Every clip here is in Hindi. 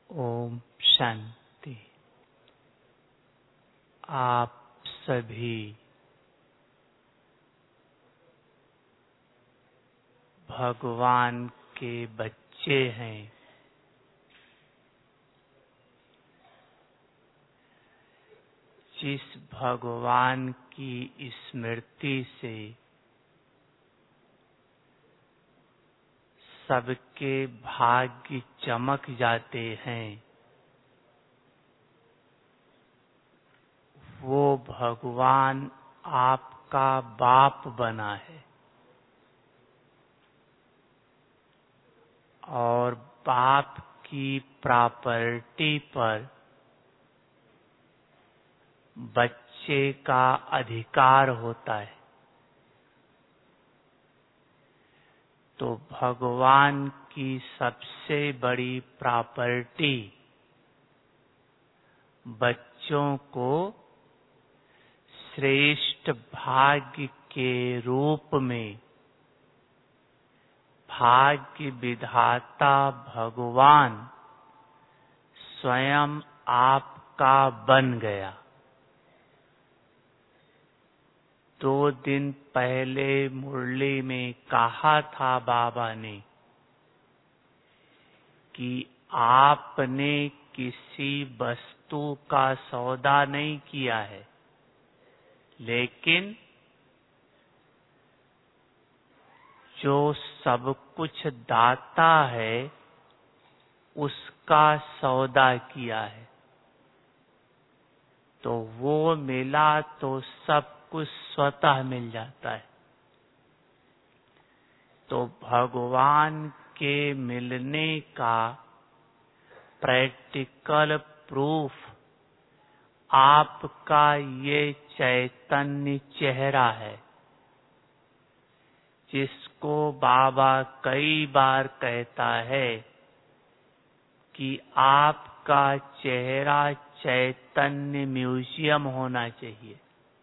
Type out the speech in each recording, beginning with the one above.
ओम शांति। आप सभी भगवान के बच्चे हैं। जिस भगवान की स्मृति से सबके भाग्य चमक जाते हैं, वो भगवान आपका बाप बना है और बाप की प्रॉपर्टी पर बच्चे का अधिकार होता है। तो भगवान की सबसे बड़ी प्रॉपर्टी बच्चों को श्रेष्ठ भाग्य के रूप में भाग्य विधाता भगवान स्वयं आपका बन गया। 2 दिन पहले मुरली में कहा था बाबा ने कि आपने किसी वस्तु का सौदा नहीं किया है, लेकिन जो सब कुछ दाता है उसका सौदा किया है। तो वो मिला तो सब कुछ स्वतः मिल जाता है। तो भगवान के मिलने का प्रैक्टिकल प्रूफ आपका ये चैतन्य चेहरा है, जिसको बाबा कई बार कहता है कि आपका चेहरा चैतन्य म्यूजियम होना चाहिए।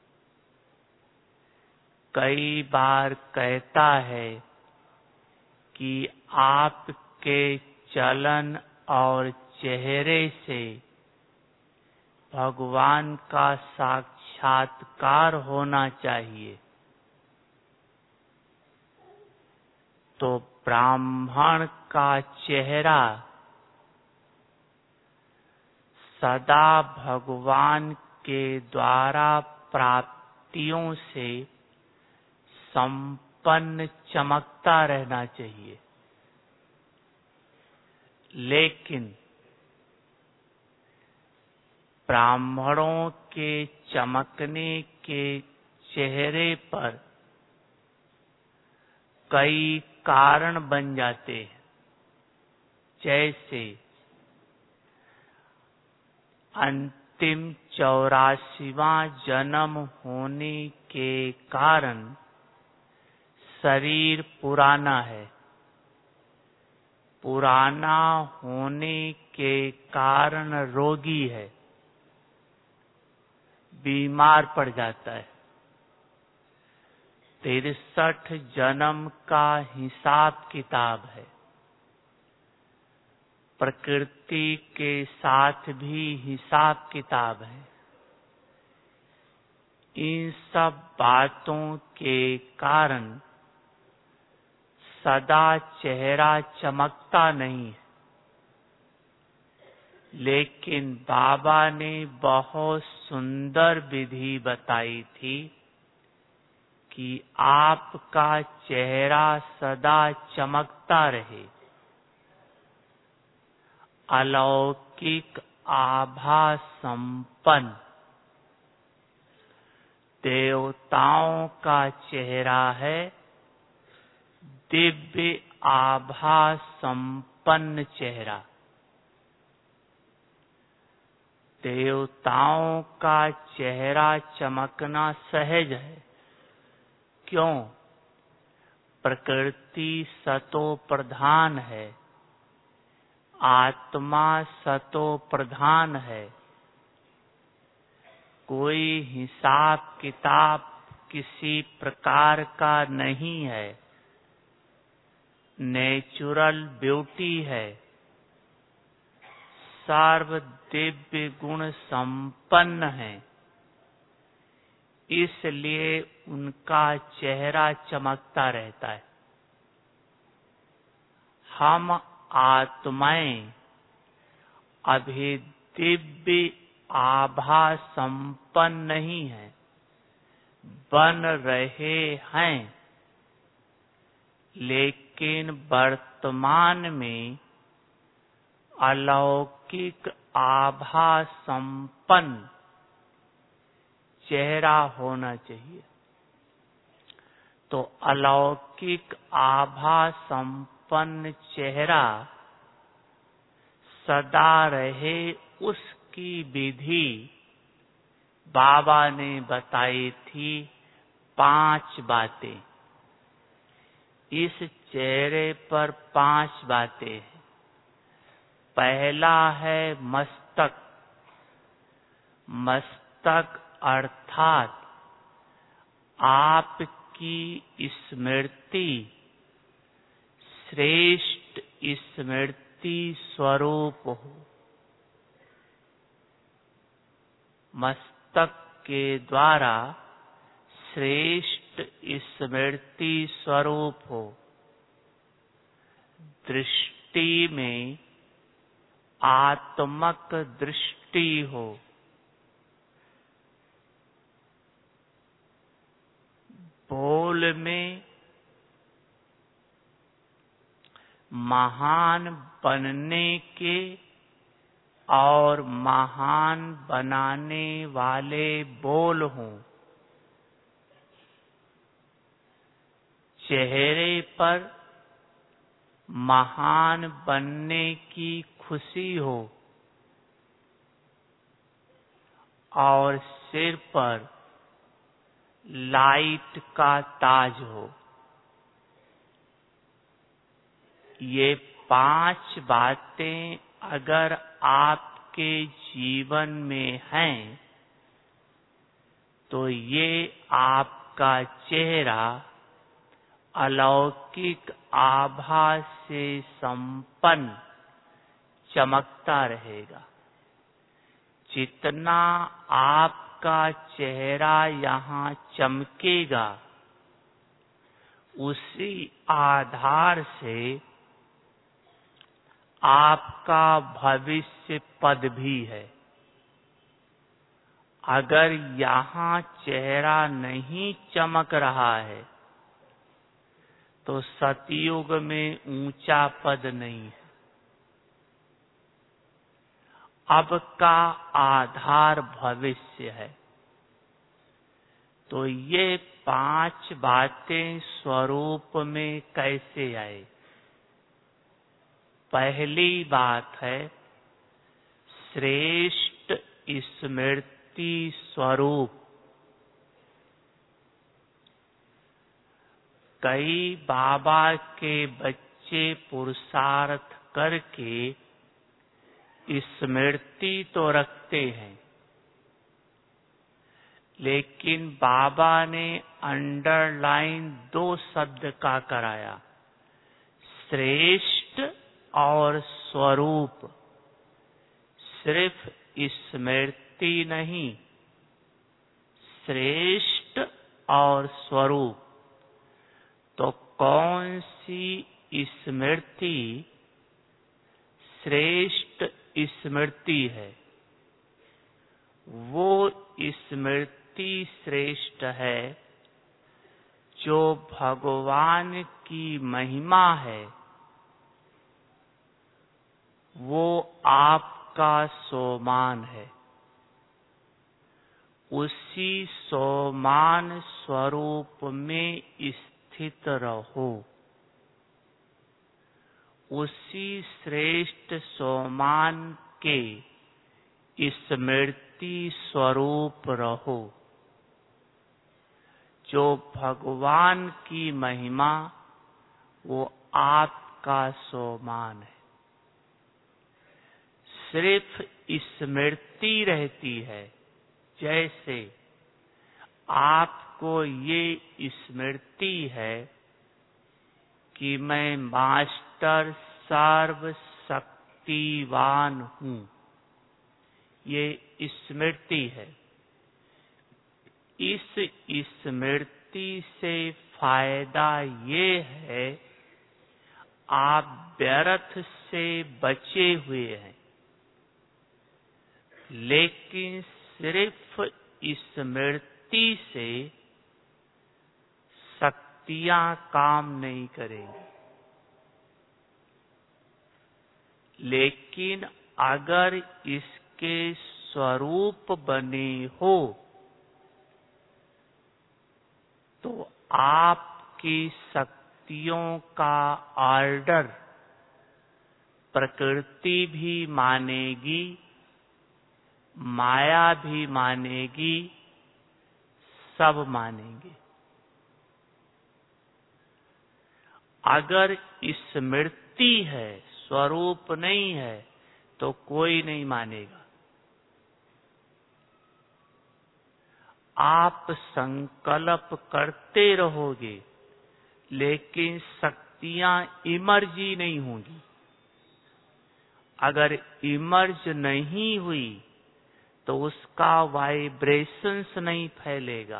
कई बार कहता है कि आपके चलन और चेहरे से भगवान का साक्षात्कार होना चाहिए। तो ब्राह्मण का चेहरा सदा भगवान के द्वारा प्राप्तियों से संपन्न चमकता रहना चाहिए। लेकिन ब्राह्मणों के चमकने के चेहरे पर कई कारण बन जाते हैं। जैसे अंतिम 84वां जन्म होने के कारण शरीर पुराना है। पुराना होने के कारण रोगी है, बीमार पड़ जाता है। 63 जन्म का हिसाब किताब है। प्रकृति के साथ भी हिसाब किताब है। इन सब बातों के कारण सदा चेहरा चमकता नहीं है। लेकिन बाबा ने बहुत सुंदर विधि बताई थी कि आपका चेहरा सदा चमकता रहे। अलौकिक आभा संपन्न देवताओं का चेहरा है। दिव्य आभा संपन्न चेहरा। देवताओं का चेहरा चमकना सहज है। क्यों? प्रकृति सतो प्रधान है, आत्मा सतो प्रधान है। कोई हिसाब किताब किसी प्रकार का नहीं है। नेचुरल ब्यूटी है। सर्व दिव्य गुण संपन्न हैं, इसलिए उनका चेहरा चमकता रहता है। हम आत्माएं अभी दिव्य आभा संपन्न नहीं है, बन रहे हैं, लेकिन वर्तमान में अलौकिक आभा संपन्न चेहरा होना चाहिए। तो अलौकिक आभा संपन्न चेहरा सदा रहे, उसकी विधि बाबा ने बताई थी 5 बातें। इस चेहरे पर 5 बातें हैं। पहला है मस्तक। मस्तक अर्थात आपकी स्मृति श्रेष्ठ स्मृति स्वरूप हो। मस्तक के द्वारा श्रेष्ठ स्मृति स्वरूप हो। दृष्टि में आत्मक दृष्टि हो। बोल में महान बनने के और महान बनाने वाले बोल हों। चेहरे पर महान बनने की खुशी हो और सिर पर लाइट का ताज हो। ये 5 बातें अगर आपके जीवन में हैं, तो ये आपका चेहरा अलौकिक आभा से संपन्न चमकता रहेगा। जितना आपका चेहरा यहाँ चमकेगा, उसी आधार से आपका भविष्य पद भी है। अगर यहाँ चेहरा नहीं चमक रहा है, तो सतयुग में ऊंचा पद नहीं है। अब का आधार भविष्य है। तो ये 5 बातें स्वरूप में कैसे आए? पहली बात है श्रेष्ठ स्मृति स्वरूप। कई बाबा के बच्चे पुरुषार्थ करके स्मृति तो रखते हैं, लेकिन बाबा ने अंडरलाइन 2 शब्द का कराया, श्रेष्ठ और स्वरूप। सिर्फ स्मृति नहीं, श्रेष्ठ और स्वरूप। तो कौन सी स्मृति श्रेष्ठ स्मृति है? वो स्मृति श्रेष्ठ है जो भगवान की महिमा है, वो आपका सोमान है। उसी सोमान स्वरूप में स्थित रहो। उसी श्रेष्ठ सोमान के स्मृति स्वरूप रहो। जो भगवान की महिमा, वो आपका सोमान है। सिर्फ स्मृति रहती है। जैसे आपको ये स्मृति है कि मैं मास्टर सर्व शक्तिवान हूँ, ये स्मृति है। इस स्मृति से फायदा ये है, आप व्यर्थ से बचे हुए हैं। लेकिन सिर्फ स्मृति से शक्तियां काम नहीं करेंगी। लेकिन अगर इसके स्वरूप बने हो तो आपकी शक्तियों का ऑर्डर प्रकृति भी मानेगी, माया भी मानेगी, सब मानेंगे। अगर स्मृति है, स्वरूप नहीं है, तो कोई नहीं मानेगा। आप संकल्प करते रहोगे, लेकिन शक्तियां इमर्ज ही नहीं होंगी। अगर इमर्ज नहीं हुई तो उसका वाइब्रेशंस नहीं फैलेगा।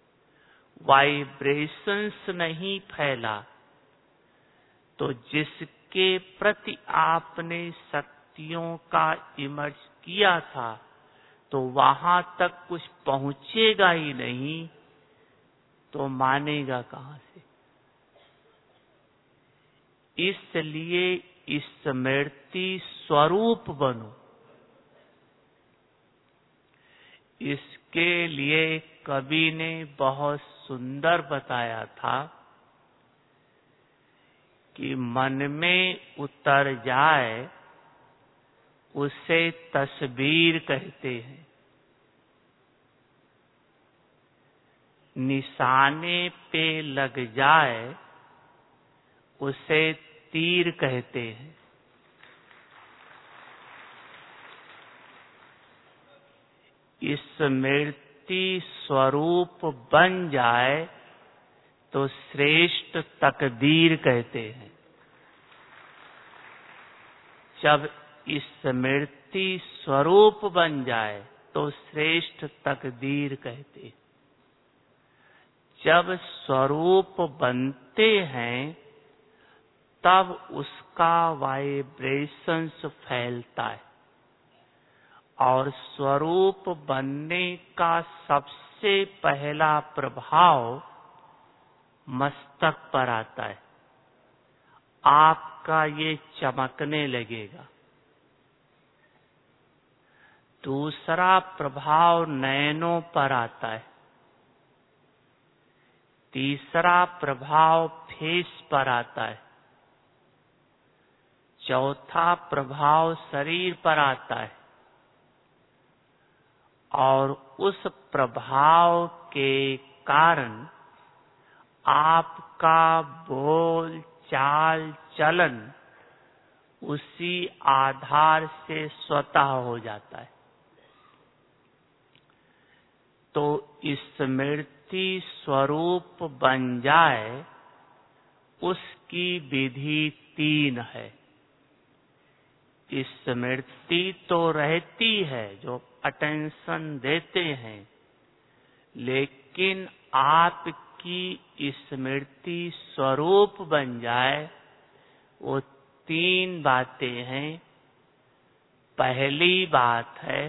वाइब्रेशंस नहीं फैला तो जिसके प्रति आपने शक्तियों का इमर्ज किया था, तो वहां तक कुछ पहुंचेगा ही नहीं, तो मानेगा कहां से? इसलिए स्मृति स्वरूप बनो। इसके लिए कवि ने बहुत सुंदर बताया था कि मन में उतर जाए उसे तस्वीर कहते हैं, निशाने पे लग जाए उसे तीर कहते हैं। स्मृति स्वरूप बन जाए तो श्रेष्ठ तकदीर कहते हैं। जब स्मृति स्वरूप बन जाए तो श्रेष्ठ तकदीर कहते हैं। जब स्वरूप बनते हैं तब उसका वाइब्रेशंस फैलता है, और स्वरूप बनने का सबसे पहला प्रभाव मस्तक पर आता है। आपका ये चमकने लगेगा। दूसरा प्रभाव नयनों पर आता है। तीसरा प्रभाव फेस पर आता है। चौथा प्रभाव शरीर पर आता है, और उस प्रभाव के कारण आपका बोल चाल चलन उसी आधार से स्वतः हो जाता है। तो स्मृति स्वरूप बन जाए उसकी विधि 3 है। स्मृति तो रहती है, जो अटेंशन देते हैं, लेकिन आपकी स्मृति स्वरूप बन जाए, वो 3 बातें हैं। पहली बात है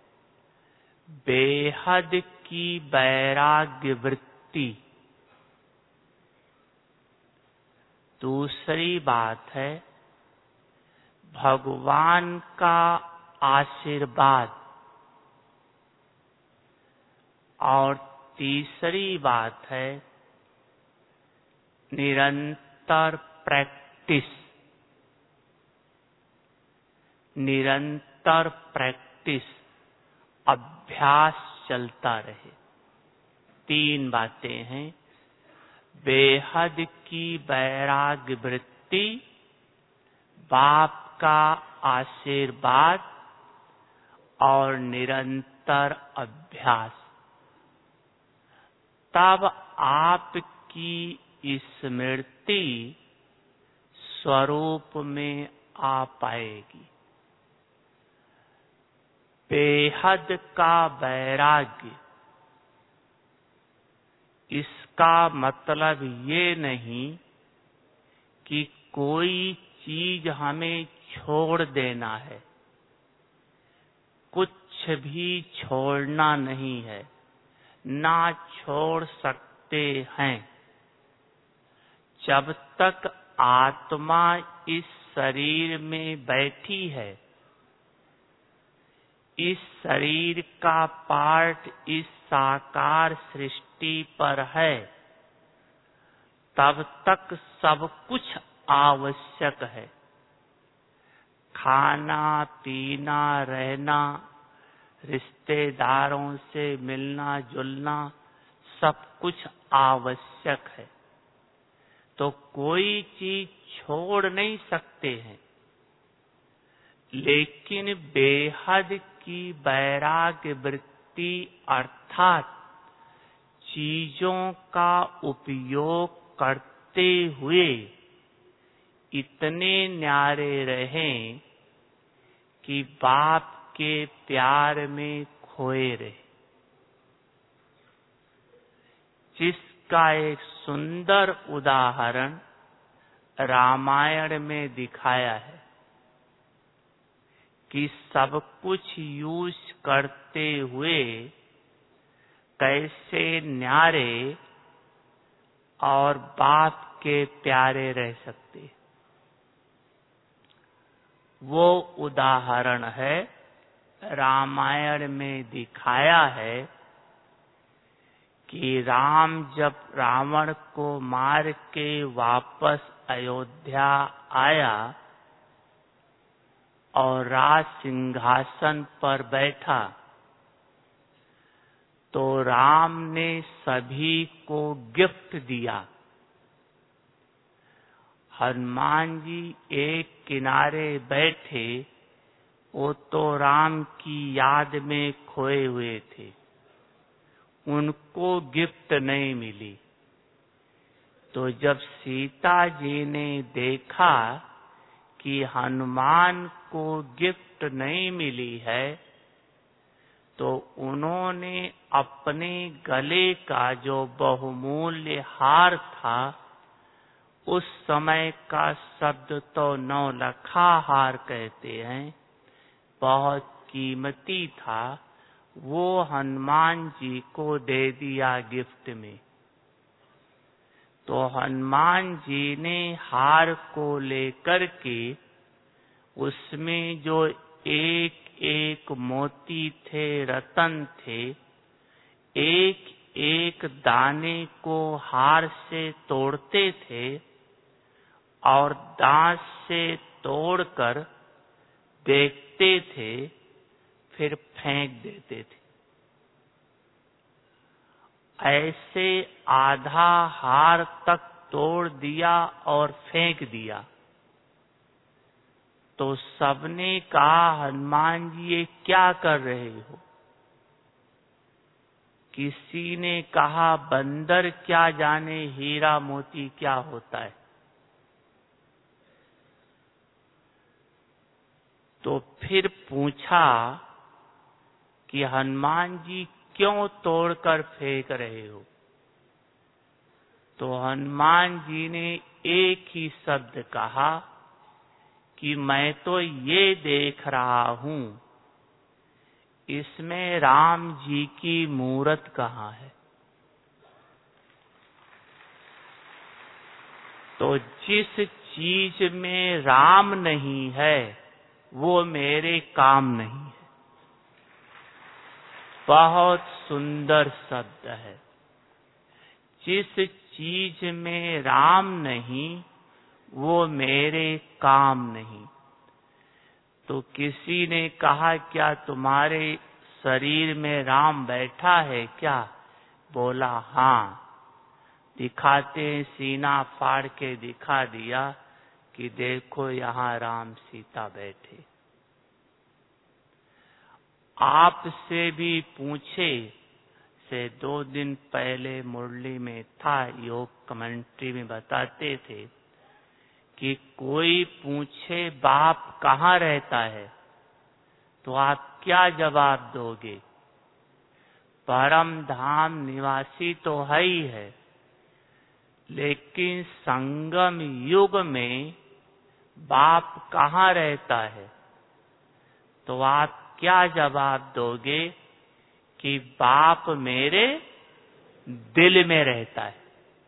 बेहद की वैराग्य वृत्ति। दूसरी बात है भगवान का आशीर्वाद, और तीसरी बात है निरंतर प्रैक्टिस। निरंतर प्रैक्टिस, अभ्यास चलता रहे। 3 बातें हैं, बेहद की वैराग्य वृत्ति, बाप का आशीर्वाद और निरंतर अभ्यास। तब आपकी स्मृति स्वरूप में आ पाएगी। बेहद का वैराग्य, इसका मतलब ये नहीं कि कोई चीज हमें छोड़ देना है, कुछ भी छोड़ना नहीं है, ना छोड़ सकते हैं। जब तक आत्मा इस शरीर में बैठी है, इस शरीर का पार्ट इस साकार सृष्टि पर है, तब तक सब कुछ आवश्यक है। खाना पीना, रहना, रिश्तेदारों से मिलना जुलना, सब कुछ आवश्यक है। तो कोई चीज छोड़ नहीं सकते हैं। लेकिन बेहद की वैराग्य वृत्ति अर्थात चीजों का उपयोग करते हुए इतने न्यारे रहें कि बाप के प्यार में खोए रहे, जिसका एक सुंदर उदाहरण रामायण में दिखाया है कि सब कुछ यूज करते हुए कैसे न्यारे और बाप के प्यारे रह सकते। वो उदाहरण है, रामायण में दिखाया है कि राम जब रावण को मार के वापस अयोध्या आया और राज सिंहासन पर बैठा, तो राम ने सभी को गिफ्ट दिया। हनुमान जी एक किनारे बैठे, वो तो राम की याद में खोए हुए थे, उनको गिफ्ट नहीं मिली। तो जब सीता जी ने देखा कि हनुमान को गिफ्ट नहीं मिली है, तो उन्होंने अपने गले का जो बहुमूल्य हार था, उस समय का शब्द तो नौलखा हार कहते हैं, बहुत कीमती था, वो हनुमान जी को दे दिया गिफ्ट में। तो हनुमान जी ने हार को लेकर के उसमें जो एक एक मोती थे, रतन थे, एक एक दाने को हार से तोड़ते थे और दांत से तोड़कर देखते थे, फिर फेंक देते थे। ऐसे आधा हार तक तोड़ दिया और फेंक दिया। तो सबने कहा, हनुमान जी ये क्या कर रहे हो? किसी ने कहा, बंदर क्या जाने हीरा मोती क्या होता है। तो फिर पूछा कि हनुमान जी क्यों तोड़कर फेंक रहे हो? तो हनुमान जी ने एक ही शब्द कहा कि मैं तो ये देख रहा हूं, इसमें राम जी की मूरत कहाँ है। तो जिस चीज में राम नहीं है, वो मेरे काम नहीं है। बहुत सुंदर शब्द है। जिस चीज में राम नहीं, वो मेरे काम नहीं। तो किसी ने कहा, क्या तुम्हारे शरीर में राम बैठा है क्या? बोला हाँ। दिखाते सीना फाड़ के दिखा दिया कि देखो यहाँ राम सीता बैठे। आपसे भी पूछे से 2 दिन पहले मुरली में था, योग कमेंट्री में बताते थे कि कोई पूछे बाप कहाँ रहता है, तो आप क्या जवाब दोगे? परम धाम निवासी तो है ही है, लेकिन संगम युग में बाप कहाँ रहता है? तो आप क्या जवाब दोगे कि बाप मेरे दिल में रहता है।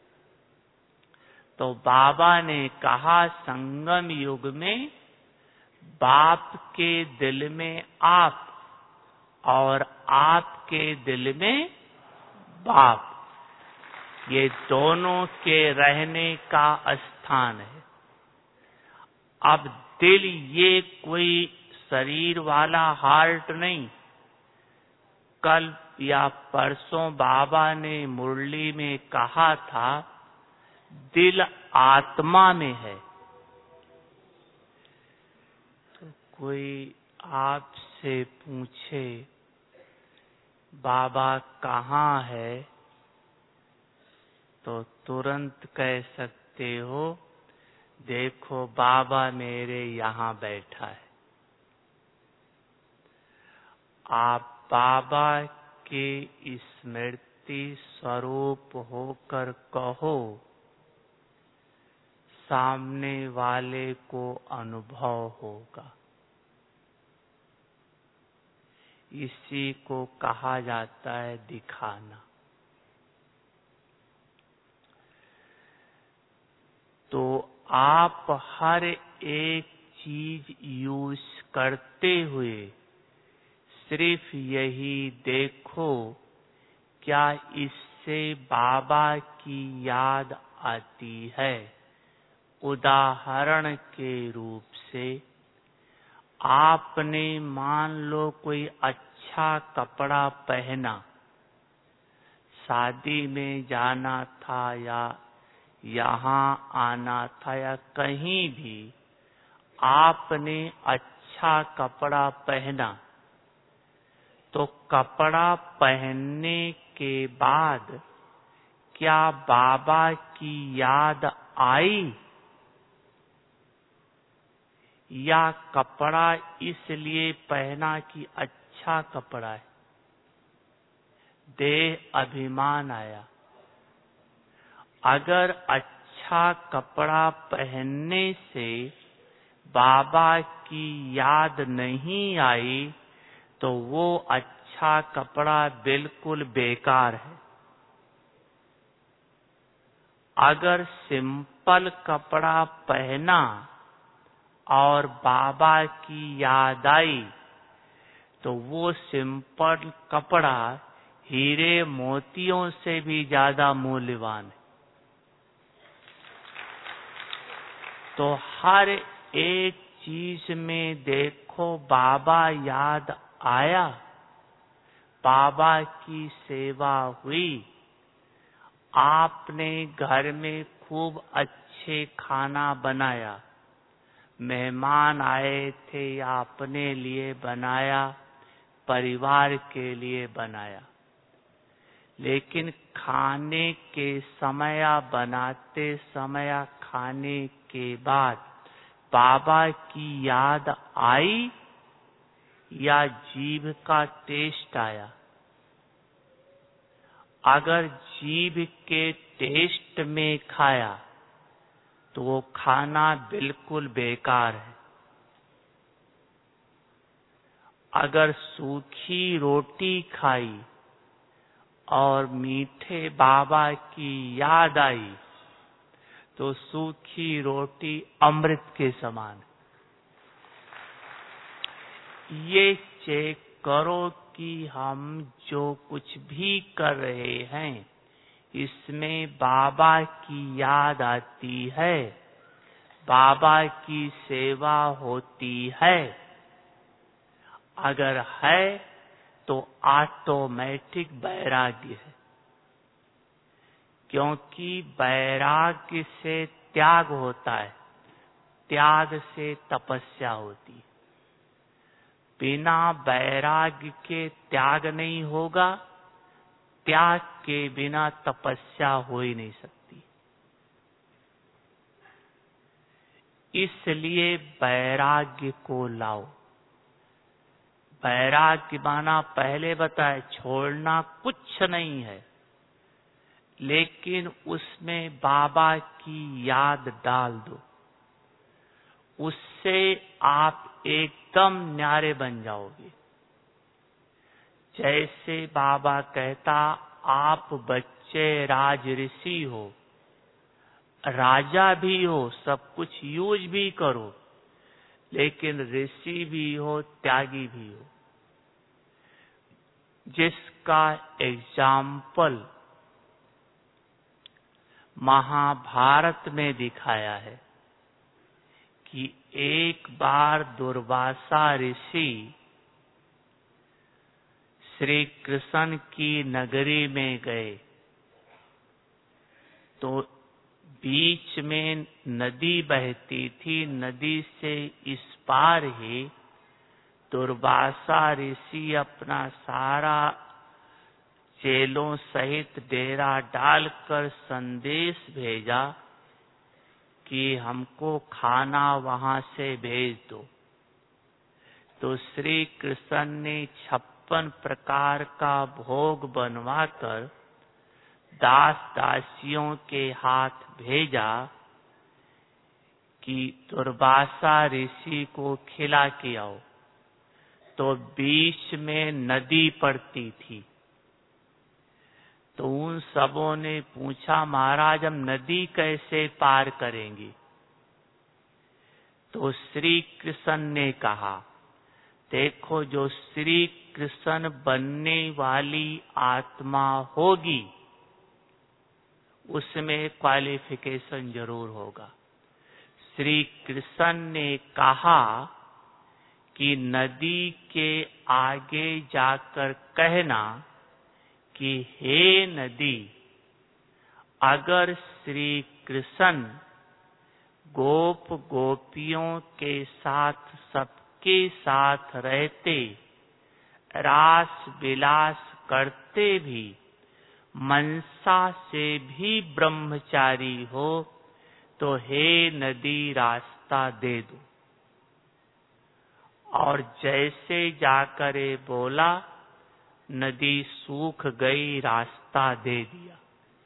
तो बाबा ने कहा संगम युग में बाप के दिल में आप और आपके दिल में बाप, ये दोनों के रहने का स्थान है। अब दिल ये कोई शरीर वाला हार्ट नहीं। कल या परसों बाबा ने मुरली में कहा था दिल आत्मा में है। तो कोई आपसे पूछे बाबा कहाँ है, तो तुरंत कह सकते हो देखो बाबा मेरे यहाँ बैठा है। आप बाबा के स्मृति स्वरूप होकर कहो, सामने वाले को अनुभव होगा। इसी को कहा जाता है दिखाना। तो आप हर एक चीज यूज करते हुए सिर्फ यही देखो क्या इससे बाबा की याद आती है। उदाहरण के रूप से आपने मान लो कोई अच्छा कपड़ा पहना, शादी में जाना था या यहाँ आना था या कहीं भी आपने अच्छा कपड़ा पहना, तो कपड़ा पहनने के बाद क्या बाबा की याद आई या कपड़ा इसलिए पहना कि अच्छा कपड़ा है? देह अभिमान आया। अगर अच्छा कपड़ा पहनने से बाबा की याद नहीं आई तो वो अच्छा कपड़ा बिल्कुल बेकार है। अगर सिंपल कपड़ा पहना और बाबा की याद आई तो वो सिंपल कपड़ा हीरे मोतियों से भी ज्यादा मूल्यवान है। तो हर एक चीज में देखो बाबा याद आया, बाबा की सेवा हुई, आपने घर में खूब अच्छे खाना बनाया, मेहमान आए थे या अपने लिए बनाया, परिवार के लिए बनाया, लेकिन खाने के समय बनाते समय खाने के बाद बाबा की याद आई या जीभ का टेस्ट आया? अगर जीभ के टेस्ट में खाया तो वो खाना बिल्कुल बेकार है। अगर सूखी रोटी खाई और मीठे बाबा की याद आई तो सूखी रोटी अमृत के समान। ये चेक करो कि हम जो कुछ भी कर रहे हैं इसमें बाबा की याद आती है, बाबा की सेवा होती है। अगर है तो ऑटोमेटिक वैराग्य है, क्योंकि वैराग्य से त्याग होता है, त्याग से तपस्या होती है। बिना वैराग्य के त्याग नहीं होगा, त्याग के बिना तपस्या हो ही नहीं सकती। इसलिए वैराग्य को लाओ। वैराग्य माना पहले बताए छोड़ना कुछ नहीं है, लेकिन उसमें बाबा की याद डाल दो, उससे आप एकदम न्यारे बन जाओगे। जैसे बाबा कहता, आप बच्चे राज ऋषि हो, राजा भी हो, सब कुछ यूज भी करो, लेकिन ऋषि भी हो, त्यागी भी हो। जिसका एग्जाम्पल महाभारत में दिखाया है कि एक बार दुर्वासा ऋषि श्री कृष्ण की नगरी में गए, तो बीच में नदी बहती थी। नदी से इस पार ही दुर्वासा ऋषि अपना सारा चेलों सहित डेरा डालकर संदेश भेजा कि हमको खाना वहां से भेज दो। तो श्री कृष्ण ने 56 प्रकार का भोग बनवाकर दास दासियों के हाथ भेजा कि दुर्वासा ऋषि को खिला के आओ। तो बीच में नदी पड़ती थी, तो उन सबों ने पूछा, महाराज हम नदी कैसे पार करेंगे? तो श्री कृष्ण ने कहा, देखो जो श्री कृष्ण बनने वाली आत्मा होगी उसमें क्वालिफिकेशन जरूर होगा। श्री कृष्ण ने कहा कि नदी के आगे जाकर कहना कि हे नदी, अगर श्री कृष्ण गोप गोपियों के साथ सबके साथ रहते, रास विलास करते भी, मनसा से भी ब्रह्मचारी हो, तो हे नदी रास्ता दे दो। और जैसे जाकर बोला, नदी सूख गई, रास्ता दे दिया।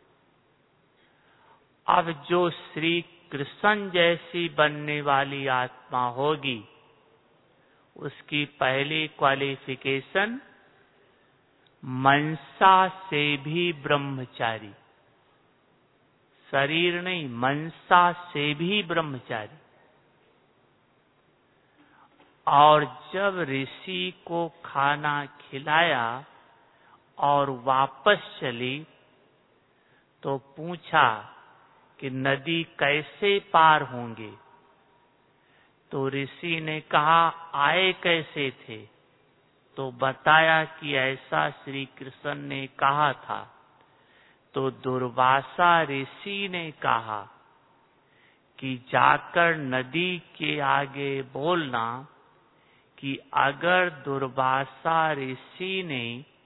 अब जो श्री कृष्ण जैसी बनने वाली आत्मा होगी, उसकी पहली क्वालिफिकेशन मनसा से भी ब्रह्मचारी, शरीर नहीं, मनसा से भी ब्रह्मचारी। और जब ऋषि को खाना खिलाया और वापस चली, तो पूछा कि नदी कैसे पार होंगे? तो ऋषि ने कहा, आए कैसे थे? तो बताया कि ऐसा श्री कृष्ण ने कहा था। तो दुर्वासा ऋषि ने कहा कि जाकर नदी के आगे बोलना कि अगर दुर्वासा ऋषि ने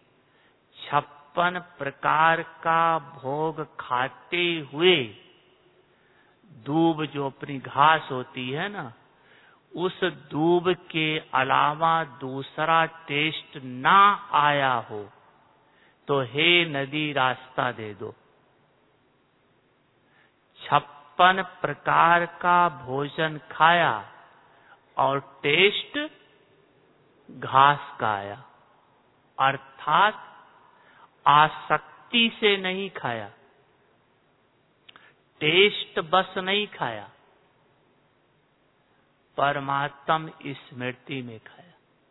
56 प्रकार का भोग खाते हुए, दूब जो अपनी घास होती है ना, उस दूब के अलावा दूसरा टेस्ट ना आया हो, तो हे नदी रास्ता दे दो। 56 प्रकार का भोजन खाया और टेस्ट घास का आया, अर्थात आसक्ति से नहीं खाया, टेस्ट बस नहीं खाया, परमात्म स्मृति में खाया।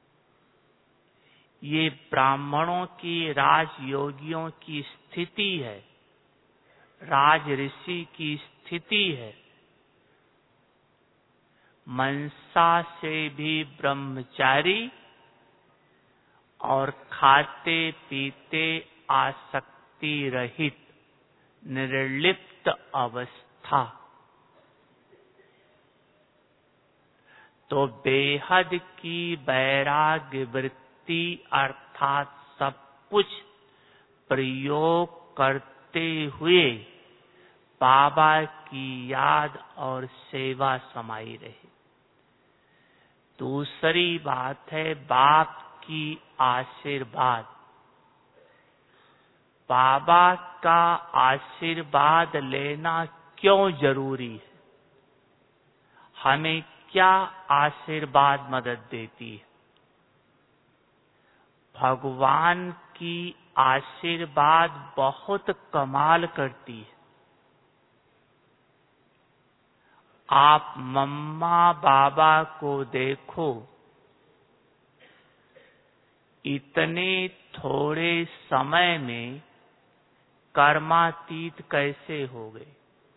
ये ब्राह्मणों की, राजयोगियों की स्थिति है, राज ऋषि की स्थिति है। मनसा से भी ब्रह्मचारी और खाते पीते आसक्ति रहित निर्लिप्त अवस्था। तो बेहद की वैराग्य वृत्ति अर्थात सब कुछ प्रयोग करते हुए बाबा की याद और सेवा समाई रहे। दूसरी बात है, बाप की आशीर्वाद। बाबा का आशीर्वाद लेना क्यों जरूरी है? हमें क्या आशीर्वाद मदद देती है? भगवान की आशीर्वाद बहुत कमाल करती है। आप मम्मा बाबा को देखो, इतने थोड़े समय में कर्मातीत कैसे हो गए?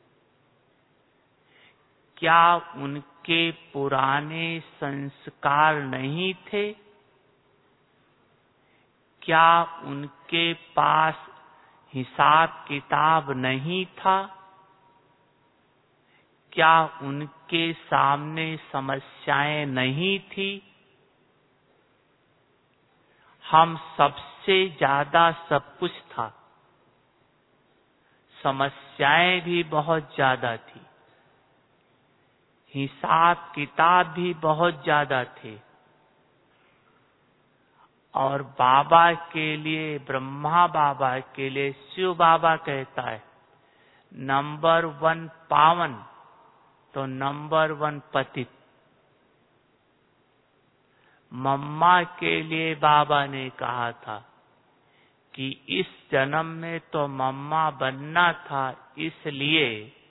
क्या उनके पुराने संस्कार नहीं थे? क्या उनके पास हिसाब किताब नहीं था? क्या उनके सामने समस्याएं नहीं थी? हम सबसे ज्यादा सब कुछ था, समस्याएं भी बहुत ज्यादा थी, हिसाब किताब भी बहुत ज्यादा थे। और बाबा के लिए, ब्रह्मा बाबा के लिए शिव बाबा कहता है, नंबर 1 पावन तो नंबर 1 पतित। मम्मा के लिए बाबा ने कहा था कि इस जन्म में तो मम्मा बनना था, इसलिए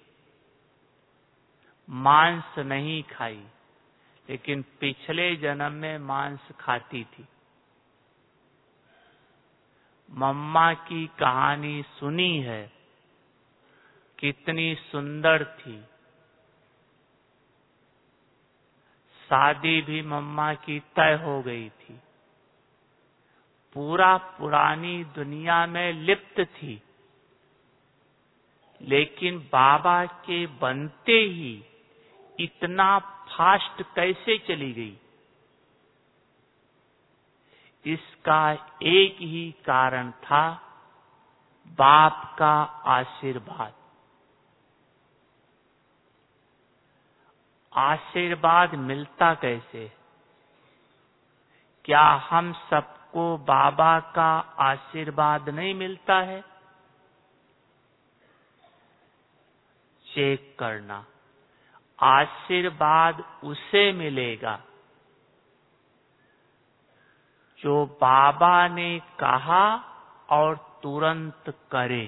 मांस नहीं खाई, लेकिन पिछले जन्म में मांस खाती थी। मम्मा की कहानी सुनी है, कितनी सुंदर थी। शादी भी मम्मा की तय हो गई थी, पूरा पुरानी दुनिया में लिप्त थी, लेकिन बाबा के बनते ही इतना फास्ट कैसे चली गई? इसका एक ही कारण था, बाप का आशीर्वाद। आशीर्वाद मिलता कैसे? क्या हम सबको बाबा का आशीर्वाद नहीं मिलता है? चेक करना। आशीर्वाद उसे मिलेगा जो बाबा ने कहा और तुरंत करे,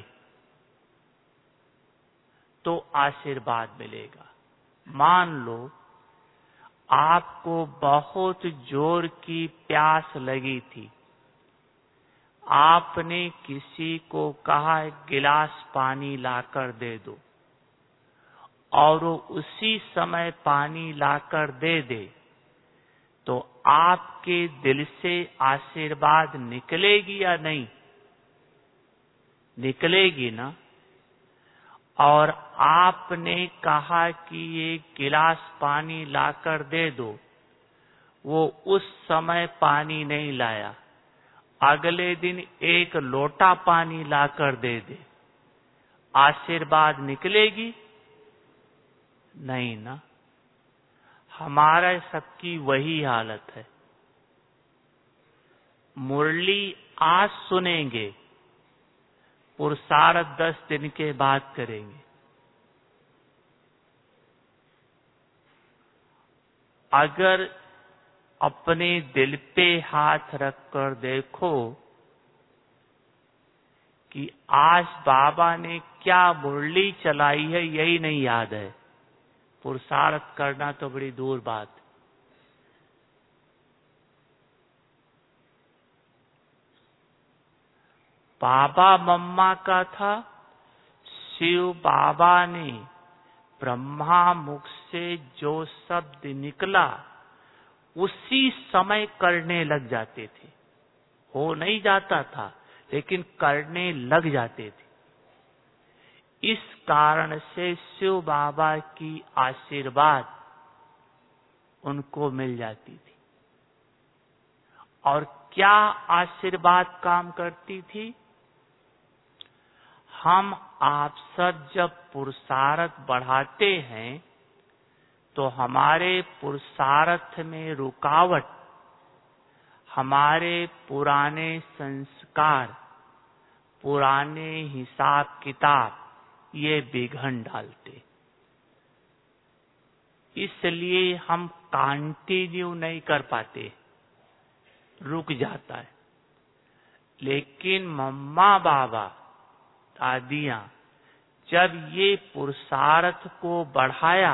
तो आशीर्वाद मिलेगा। मान लो आपको बहुत जोर की प्यास लगी थी, आपने किसी को कहा एक गिलास पानी लाकर दे दो, और वो उसी समय पानी लाकर दे दे, तो आपके दिल से आशीर्वाद निकलेगी या नहीं? निकलेगी ना। और आपने कहा कि ये गिलास पानी लाकर दे दो, वो उस समय पानी नहीं लाया, अगले दिन एक लोटा पानी लाकर दे दे, आशीर्वाद निकलेगी? नहीं ना। हमारा सबकी वही हालत है। मुरली आज सुनेंगे, पुरुषार्थ 10 दिन के बाद करेंगे। अगर अपने दिल पे हाथ रखकर देखो कि आज बाबा ने क्या मुरली चलाई है, यही नहीं याद है, पुरुषार्थ करना तो बड़ी दूर बात। बाबा मम्मा का था, शिव बाबा ने ब्रह्मा मुख से जो शब्द निकला उसी समय करने लग जाते थे। हो नहीं जाता था, लेकिन करने लग जाते थे। इस कारण से शिव बाबा की आशीर्वाद उनको मिल जाती थी। और क्या आशीर्वाद काम करती थी? हम आप सब जब पुरुषार्थ बढ़ाते हैं, तो हमारे पुरुषार्थ में रुकावट हमारे पुराने संस्कार, पुराने हिसाब किताब ये बिघन डालते। इसलिए हम कंटिन्यू नहीं कर पाते, रुक जाता है। लेकिन मम्मा बाबा दादियां जब ये पुरुषार्थ को बढ़ाया,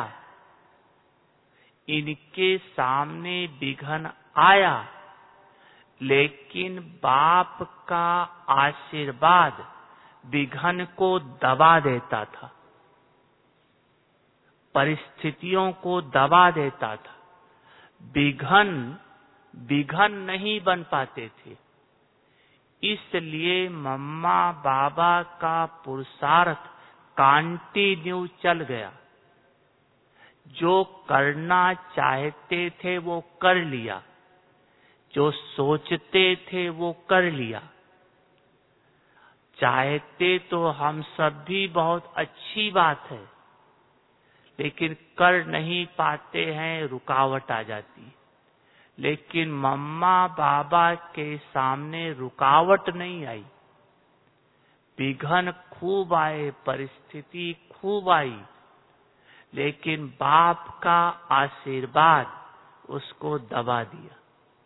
इनके सामने विघन आया, लेकिन बाप का आशीर्वाद विघन को दबा देता था, परिस्थितियों को दबा देता था। विघन नहीं बन पाते थे। इसलिए मम्मा बाबा का पुरुषार्थ कंटिन्यू चल गया। जो करना चाहते थे वो कर लिया, जो सोचते थे वो कर लिया। चाहते तो हम सब भी बहुत अच्छी बात है, लेकिन कर नहीं पाते हैं, रुकावट आ जाती। लेकिन मम्मा बाबा के सामने रुकावट नहीं आई, विघन खूब आए, परिस्थिति खूब आई, लेकिन बाप का आशीर्वाद उसको दबा दिया।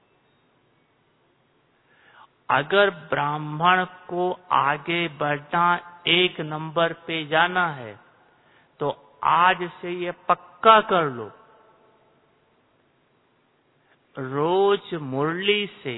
अगर ब्राह्मण को आगे बढ़ना, 1 नंबर पे जाना है, तो आज से ये पक्का कर लो, रोज मुरली से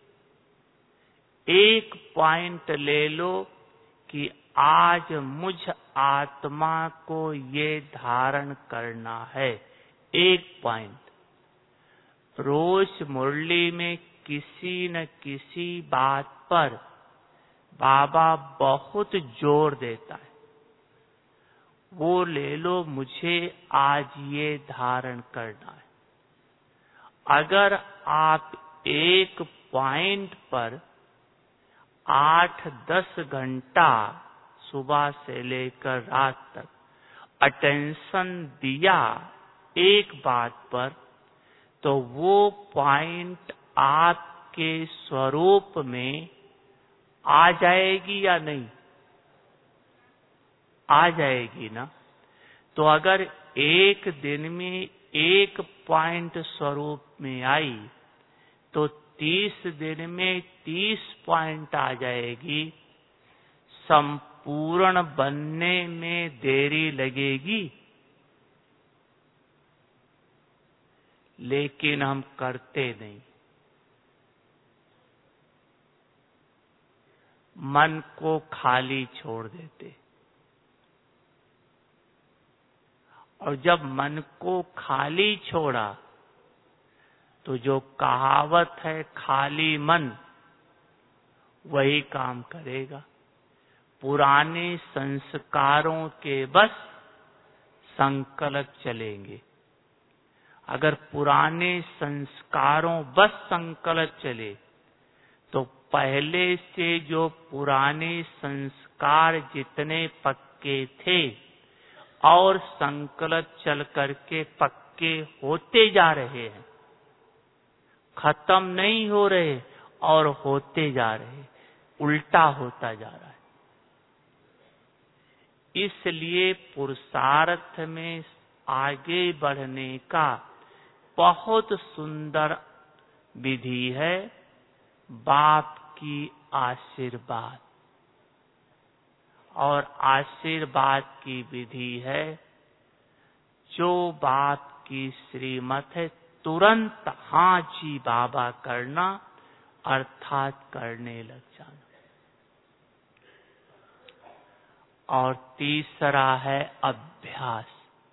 1 पॉइंट ले लो कि आज मुझ आत्मा को ये धारण करना है। 1 पॉइंट रोज मुरली में किसी न किसी बात पर बाबा बहुत जोर देता है। वो ले लो, मुझे आज ये धारण करना है। अगर आप 1 पॉइंट पर 8-10 घंटा सुबह से लेकर रात तक अटेंशन दिया एक बात पर, तो वो पॉइंट आपके स्वरूप में आ जाएगी या नहीं? आ जाएगी ना। तो अगर एक दिन में 1 पॉइंट स्वरूप में आई, तो 30 दिन में 30 पॉइंट आ जाएगी। संपूर्ण बनने में देरी लगेगी, लेकिन हम करते नहीं। मन को खाली छोड़ देते। और जब मन को खाली छोड़ा, तो जो कहावत है खाली मन, वही काम करेगा। पुराने संस्कारों के बस संकल्प चलेंगे। अगर पुराने संस्कारों बस संकल्प चले, तो पहले से जो पुराने संस्कार जितने पक्के थे और संकल्प चल करके पक्के होते जा रहे हैं, खत्म नहीं हो रहे और होते जा रहे, उल्टा होता जा रहा है। इसलिए पुरुषार्थ में आगे बढ़ने का बहुत सुंदर विधि है, बाप की आशीर्वाद। और आशीर्वाद की विधि है, जो बाप की श्रीमत है तुरंत हाँ जी बाबा करना, अर्थात करने लग जाना। और तीसरा है अभ्यास।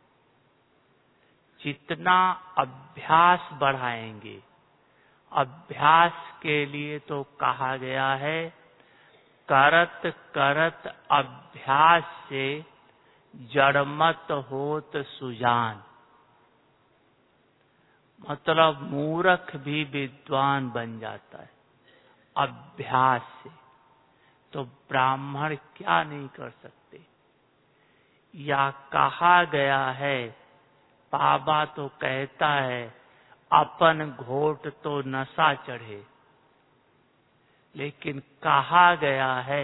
जितना अभ्यास बढ़ाएंगे, अभ्यास के लिए तो कहा गया है, करत करत अभ्यास से जड़मत होत सुजान। मतलब मूर्ख भी विद्वान बन जाता है अभ्यास से। तो ब्राह्मण क्या नहीं कर सकते? या कहा गया है, बाबा तो कहता है, अपन घोट तो नशा चढ़े। लेकिन कहा गया है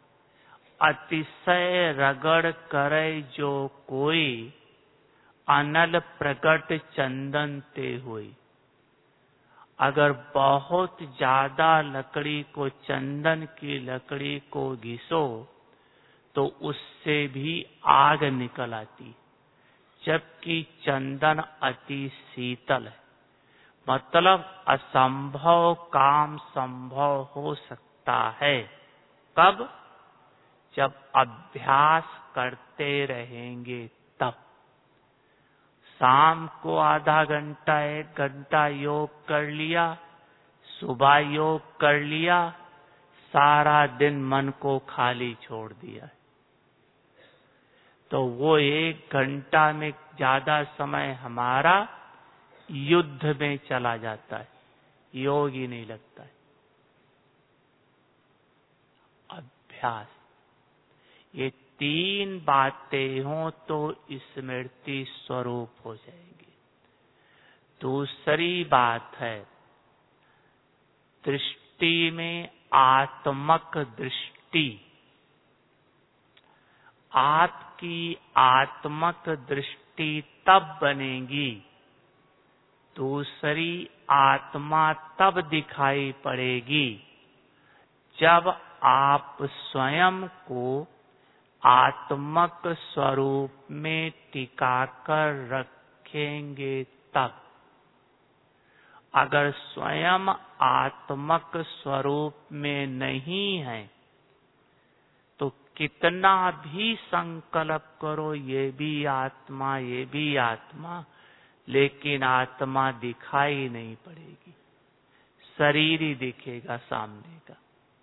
अतिशय रगड़ करे जो कोई, अनल प्रगट चंदन ते हुई। अगर बहुत ज्यादा लकड़ी को, चंदन की लकड़ी को घिसो तो उससे भी आग निकल आती, जबकि चंदन अति शीतल है। मतलब असंभव काम संभव हो सकता है। कब? जब अभ्यास करते रहेंगे तब। शाम को आधा घंटा 1 घंटा योग कर लिया, सुबह योग कर लिया, सारा दिन मन को खाली छोड़ दिया, तो वो 1 घंटा में ज्यादा समय हमारा युद्ध में चला जाता है, योग ही नहीं लगता है। अभ्यास, ये 3 बातें हों तो स्मृति स्वरूप हो जाएगी। दूसरी बात है, दृष्टि में आत्मक दृष्टि। आपकी आत्मक दृष्टि तब बनेगी, दूसरी आत्मा तब दिखाई पड़ेगी, जब आप स्वयं को आत्मक स्वरूप में टिकाकर रखेंगे तब। अगर स्वयं आत्मक स्वरूप में नहीं है तो कितना भी संकल्प करो, ये भी आत्मा, ये भी आत्मा, लेकिन आत्मा दिखाई नहीं पड़ेगी, शरीर ही दिखेगा सामने का।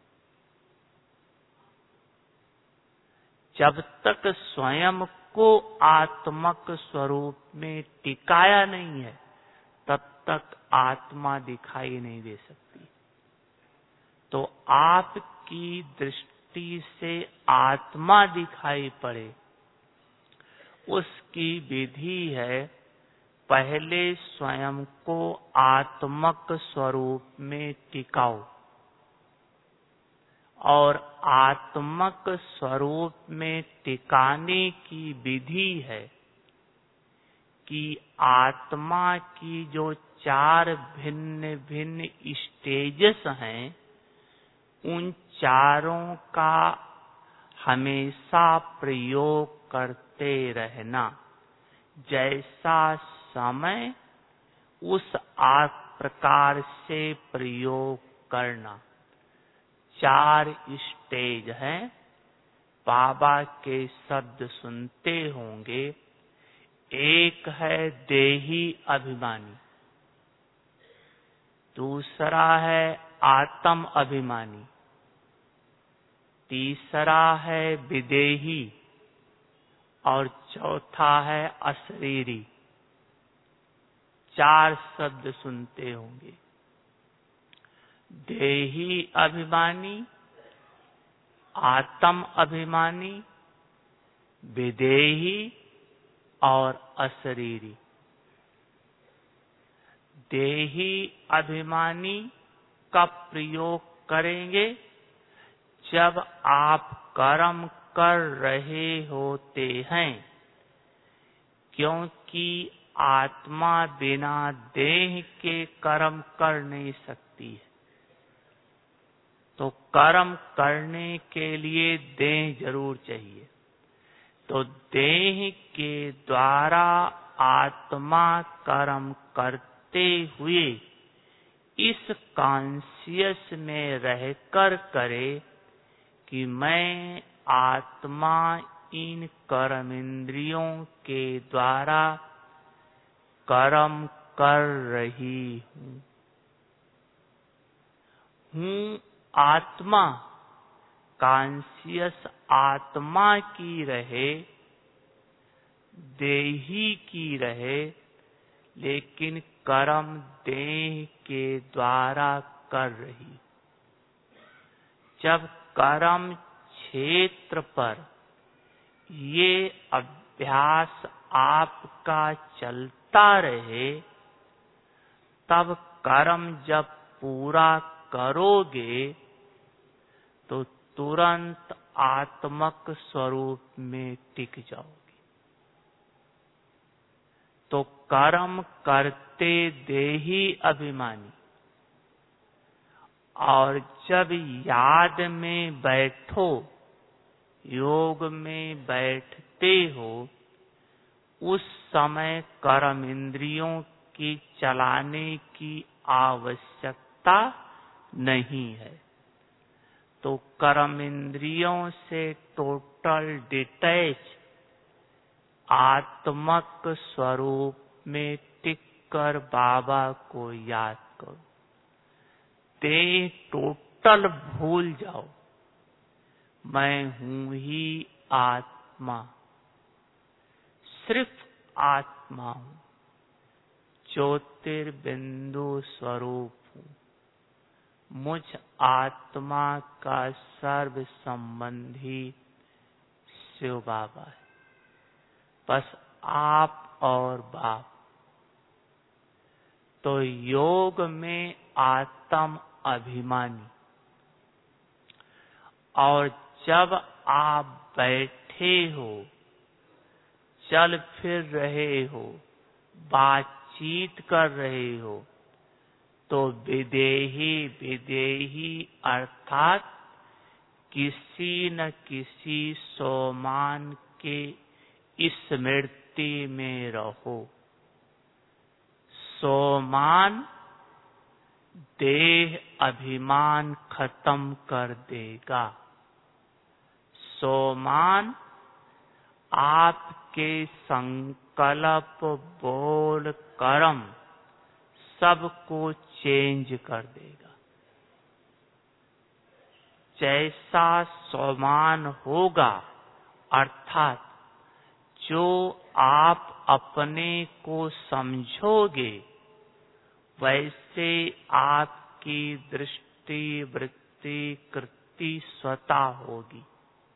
जब तक स्वयं को आत्मक स्वरूप में टिकाया नहीं है, तब तक आत्मा दिखाई नहीं दे सकती। तो आपकी दृष्टि से आत्मा दिखाई पड़े, उसकी विधि है, पहले स्वयं को आत्मक स्वरूप में टिकाओ, और आत्मक स्वरूप में टिकाने की विधि है कि आत्मा की जो 4 भिन्न भिन्न स्टेजेस हैं, उन चारों का हमेशा प्रयोग करते रहना। जैसा समय उस प्रकार से प्रयोग करना। 4 स्टेज हैं, बाबा के शब्द सुनते होंगे। एक है देही अभिमानी, दूसरा है आत्म अभिमानी, तीसरा है विदेही, और चौथा है अशरीरी। 4 शब्द सुनते होंगे, देही अभिमानी, आत्म अभिमानी, विदेही और अशरीरी। देही अभिमानी का प्रयोग करेंगे जब आप कर्म कर रहे होते हैं, क्योंकि आत्मा बिना देह के कर्म कर नहीं सकती है। तो कर्म करने के लिए देह जरूर चाहिए। तो देह के द्वारा आत्मा कर्म करते हुए इस कॉन्शियस में रहकर करे कि मैं आत्मा इन कर्म इंद्रियों के द्वारा कर्म कर रही हूँ। आत्मा कॉन्शियस आत्मा की रहे, देही की रहे, लेकिन कर्म देह के द्वारा कर रही। जब कर्म क्षेत्र पर ये अभ्यास आपका चलता रहे, तब कर्म जब पूरा करोगे तो तुरंत आत्मक स्वरूप में टिक जाओगे। तो कर्म करते देही अभिमानी, और जब याद में बैठो, योग में बैठते हो, उस समय कर्म इंद्रियों की चलाने की आवश्यकता नहीं है। तो कर्म इंद्रियों से टोटल डिटैच आत्मक स्वरूप में टिक कर बाबा को याद करो। ते टोटल भूल जाओ, मैं हूं ही आत्मा, सिर्फ आत्मा हूं, ज्योतिर्बिंदु स्वरूप हूं। मुझ आत्मा का सर्व संबंधी शिव बाबा है। बस आप और बाप। तो योग में आत्म अभिमानी, और जब आप बैठे हो, चल फिर रहे हो, बातचीत कर रहे हो, तो विदेही विदेही अर्थात किसी न किसी सोमान के स्मृति में रहो। सोमान देह अभिमान खत्म कर देगा। सोमान आपके संकल्प, बोल, कर्म सबको चेंज कर देगा। जैसा सोमान होगा, अर्थात जो आप अपने को समझोगे, वैसे आपकी दृष्टि, वृत्ति, कृति स्वतः होगी।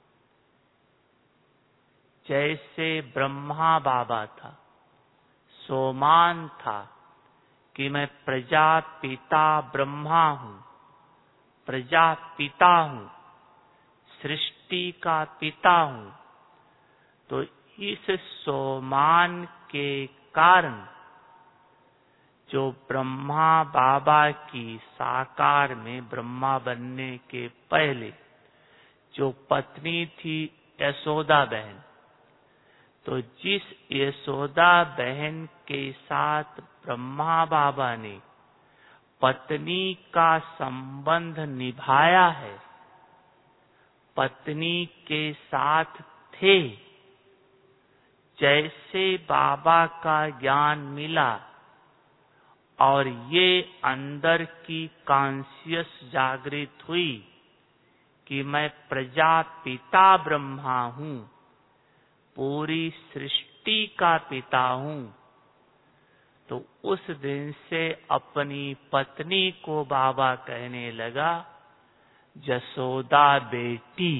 जैसे ब्रह्मा बाबा था, सोमान था कि मैं प्रजापिता ब्रह्मा हूं, प्रजापिता हूं, सृष्टि का पिता हूं। तो इस सोमान के कारण जो ब्रह्मा बाबा की साकार में, ब्रह्मा बनने के पहले जो पत्नी थी यशोदा बहन, तो जिस यशोदा बहन के साथ ब्रह्मा बाबा ने पत्नी का संबंध निभाया है, पत्नी के साथ थे, जैसे बाबा का ज्ञान मिला और ये अंदर की कॉन्शियस जागृत हुई कि मैं प्रजापिता ब्रह्मा हूं, पूरी सृष्टि का पिता हूं, तो उस दिन से अपनी पत्नी को बाबा कहने लगा, जसोदा बेटी।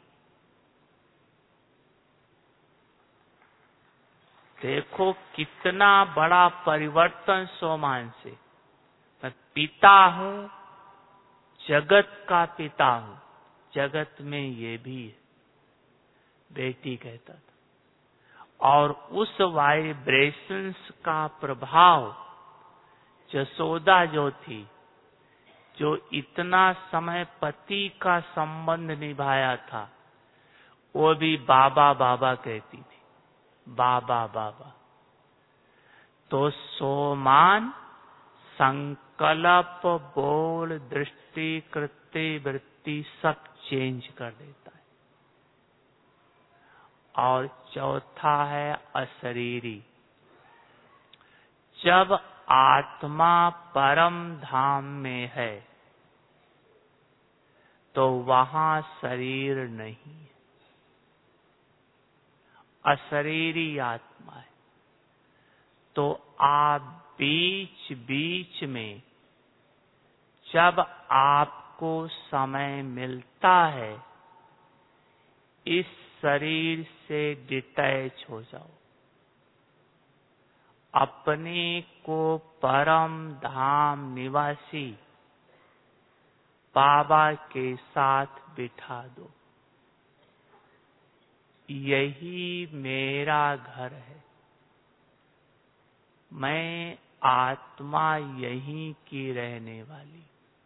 देखो कितना बड़ा परिवर्तन सोमान से। मैं पिता हूं, जगत का पिता हूं, जगत में ये भी है, बेटी कहता था। और उस वाइब्रेशंस का प्रभाव जसोदा जो थी, जो इतना समय पति का संबंध निभाया था, वो भी बाबा बाबा कहती थी, बाबा बाबा। तो सोमान संकल्प, बोल, दृष्टि, कृति, वृत्ति सब चेंज कर देता है। और चौथा है अशरीरी। जब आत्मा परम धाम में है, तो वहां शरीर नहीं है, अशरीरी आत्मा है। तो आप बीच बीच में जब आपको समय मिलता है, इस शरीर से डिटैच हो जाओ, अपने को परम धाम निवासी बाबा के साथ बिठा दो। यही मेरा घर है, मैं आत्मा यहीं की रहने वाली।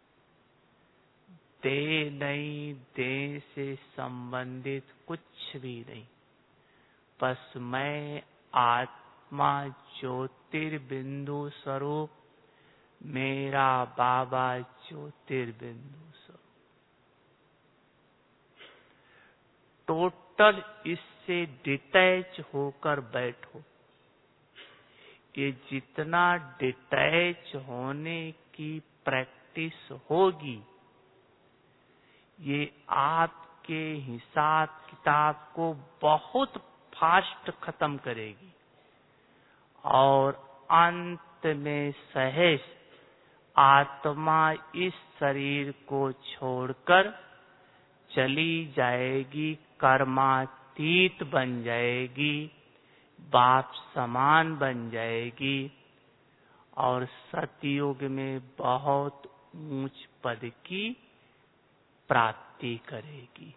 देह नहीं, देह से संबंधित कुछ भी नहीं, बस मैं आत्मा ज्योतिर्बिंदु स्वरूप, मेरा बाबा ज्योतिर्बिंदु स्वरूप। टोटल इससे डिटैच होकर बैठो। ये जितना डिटैच होने की प्रैक्टिस होगी, ये आपके हिसाब किताब को बहुत फास्ट खत्म करेगी और अंत में सहज आत्मा इस शरीर को छोड़कर चली जाएगी, कर्मातीत बन जाएगी, बाप समान बन जाएगी और सतयुग में बहुत ऊंच पद की प्राप्ति करेगी।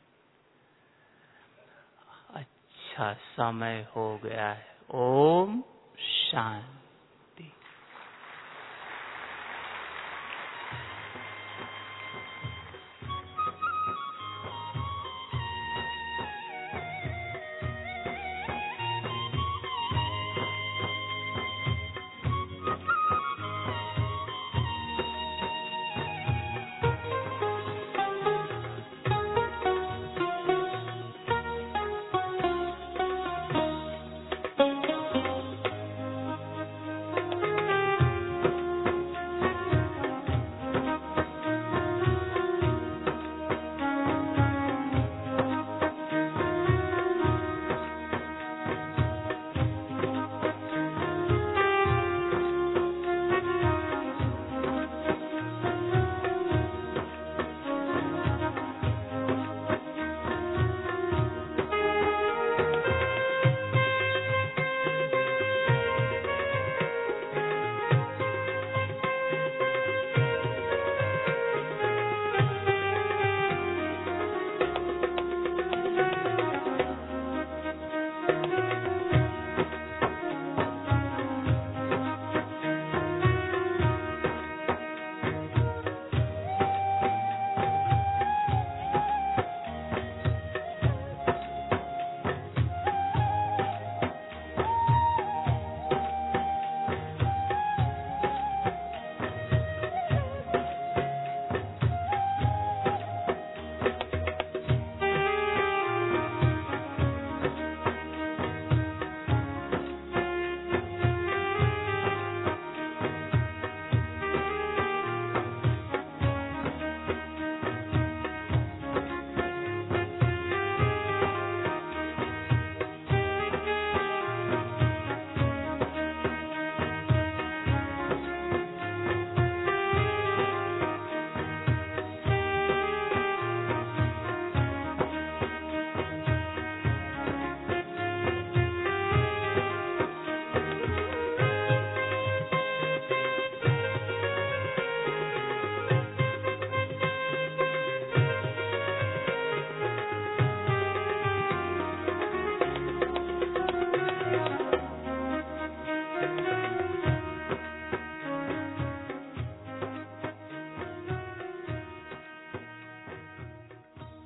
अच्छा समय हो गया है। ओम शांति।